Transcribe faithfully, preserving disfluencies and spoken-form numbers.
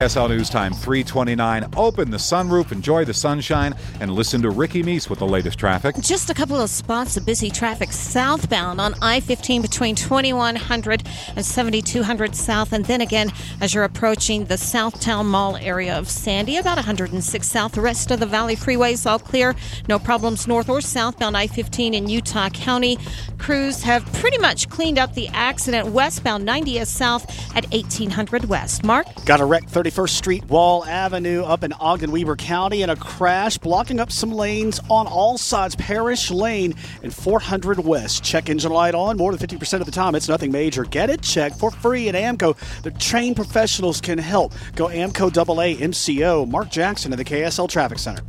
K S L News Time, three twenty-nine. Open the sunroof, enjoy the sunshine, and listen to Ricky Meese with the latest traffic. Just a couple of spots of busy traffic southbound on I fifteen between twenty-one hundred and seventy-two hundred south. And then again, as you're approaching the Southtown Mall area of Sandy, about one hundred six south. The rest of the Valley freeways all clear. No problems north or southbound I fifteen in Utah County. Crews have pretty much cleaned up the accident westbound ninetieth south at eighteen hundred west. Mark? Got a wreck thirty-first Street, Wall Avenue up in Ogden-Weber County, and a crash blocking up some lanes on all sides. Parish Lane and four hundred west. Check engine light on. More than fifty percent of the time, it's nothing major. Get it checked for free at AAMCO. The trained professionals can help. Go AAMCO double A M C O. Mark Jackson at the K S L Traffic Center.